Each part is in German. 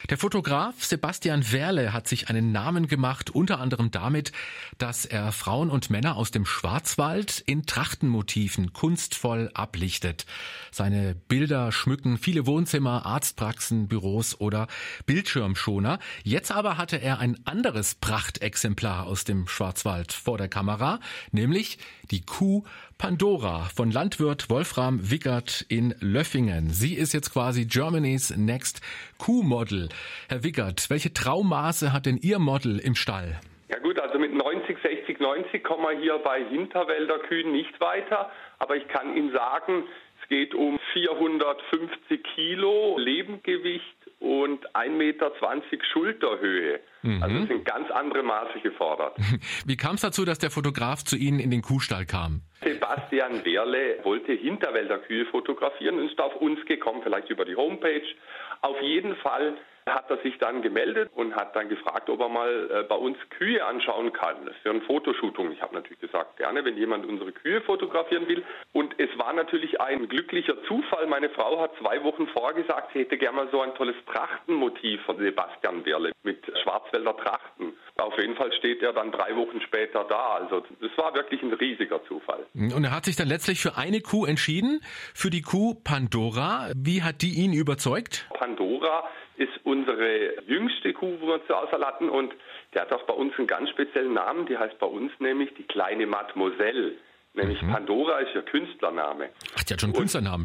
Der Fotograf Sebastian Werle hat sich einen Namen gemacht, unter anderem damit, dass er Frauen und Männer aus dem Schwarzwald in Trachtenmotiven kunstvoll ablichtet. Seine Bilder schmücken viele Wohnzimmer, Arztpraxen, Büros oder Bildschirmschoner. Jetzt aber hatte er ein anderes Prachtexemplar aus dem Schwarzwald vor der Kamera, nämlich die Kuh Pandora von Landwirt Wolfram Wickert in Löffingen. Sie ist jetzt quasi Germany's Next Kuhmodel. Herr Wickert, welche Traummaße hat denn Ihr Model im Stall? Ja gut, also mit 90, 60, 90 kommen wir hier bei Hinterwälder Kühen nicht weiter. Aber ich kann Ihnen sagen, es geht um 450 Kilo Lebendgewicht und 1,20 Meter Schulterhöhe. Also es sind ganz andere Maße gefordert. Wie kam es dazu, dass der Fotograf zu Ihnen in den Kuhstall kam? Sebastian Werle wollte Hinterwälder Kühe fotografieren und ist auf uns gekommen, vielleicht über die Homepage. Auf jeden Fall hat er sich dann gemeldet und hat dann gefragt, ob er mal bei uns Kühe anschauen kann für ein Fotoshooting. Ich habe natürlich gesagt, gerne, wenn jemand unsere Kühe fotografieren will. Und es war natürlich ein glücklicher Zufall. Meine Frau hat 2 Wochen vorher gesagt, sie hätte gerne mal so ein tolles Trachtenmotiv von Sebastian Werle mit Schwarzwälder Trachten. Auf jeden Fall steht er dann 3 Wochen später da. Also das war wirklich ein riesiger Zufall. Und er hat sich dann letztlich für eine Kuh entschieden, für die Kuh Pandora. Wie hat die ihn überzeugt? Pandora ist unsere jüngste Kuh, die wir zu Hause hatten, und der hat auch bei uns einen ganz speziellen Namen. Die heißt bei uns nämlich die kleine Mademoiselle. Nämlich Pandora ist ihr Künstlername. Ach, die hat schon einen Künstlernamen.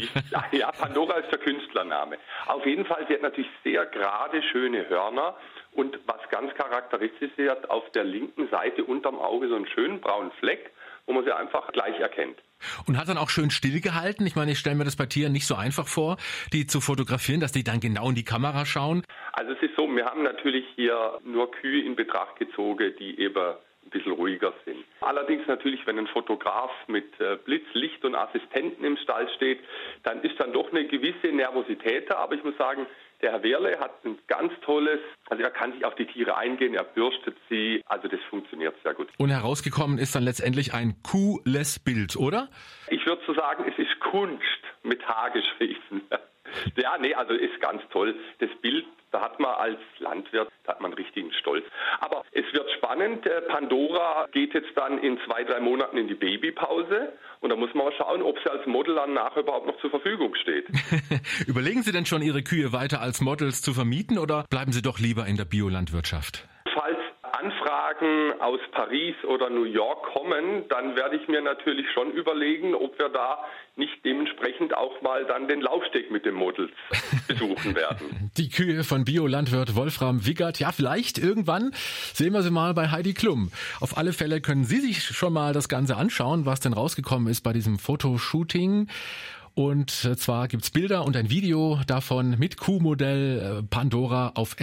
Ja, Pandora ist der Künstlername. Auf jeden Fall, sie hat natürlich sehr gerade, schöne Hörner. Und was ganz charakteristisch ist, sie hat auf der linken Seite unterm Auge so einen schönen braunen Fleck, wo man sie einfach gleich erkennt. Und hat dann auch schön stillgehalten. Ich meine, ich stelle mir das bei Tieren nicht so einfach vor, die zu fotografieren, dass die dann genau in die Kamera schauen. Also es ist so, wir haben natürlich hier nur Kühe in Betracht gezogen, die eben ein bisschen ruhiger sind. Allerdings natürlich, wenn ein Fotograf mit Blitz, Licht und Assistenten im Stall steht, dann ist dann doch eine gewisse Nervosität da. Aber ich muss sagen, der Herr Werle hat ein ganz tolles, also er kann sich auf die Tiere eingehen, er bürstet sie, also das funktioniert sehr gut. Und herausgekommen ist dann letztendlich ein cooles Bild, oder? Ich würde so sagen, es ist Kunst mit H geschrieben. Ja, nee, also ist ganz toll. Das Bild, da hat man als Landwirt, da hat man richtigen Stolz. Aber es wird spannend. Pandora geht jetzt dann in 2, 3 Monaten in die Babypause. Und da muss man mal schauen, ob sie als Model dann nachher überhaupt noch zur Verfügung steht. Überlegen Sie denn schon, Ihre Kühe weiter als Models zu vermieten oder bleiben Sie doch lieber in der Biolandwirtschaft? Falls Anfragen aus Paris oder New York kommen, dann werde ich mir natürlich schon überlegen, ob wir da nicht dementsprechend auch mal dann den Laufsteg mit den Models besuchen werden. Die Kühe von Biolandwirt Wolfram Wickert, ja vielleicht irgendwann sehen wir sie mal bei Heidi Klum. Auf alle Fälle können Sie sich schon mal das Ganze anschauen, was denn rausgekommen ist bei diesem Fotoshooting. Und zwar gibt's Bilder und ein Video davon mit Kuhmodell Pandora auf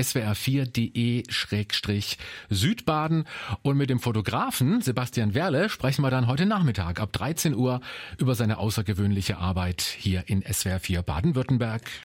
swr4.de/Südbaden. Und mit dem Fotografen Sebastian Werle sprechen wir dann heute Nachmittag ab 13 Uhr über seine außergewöhnliche Arbeit hier in SWR4 Baden-Württemberg.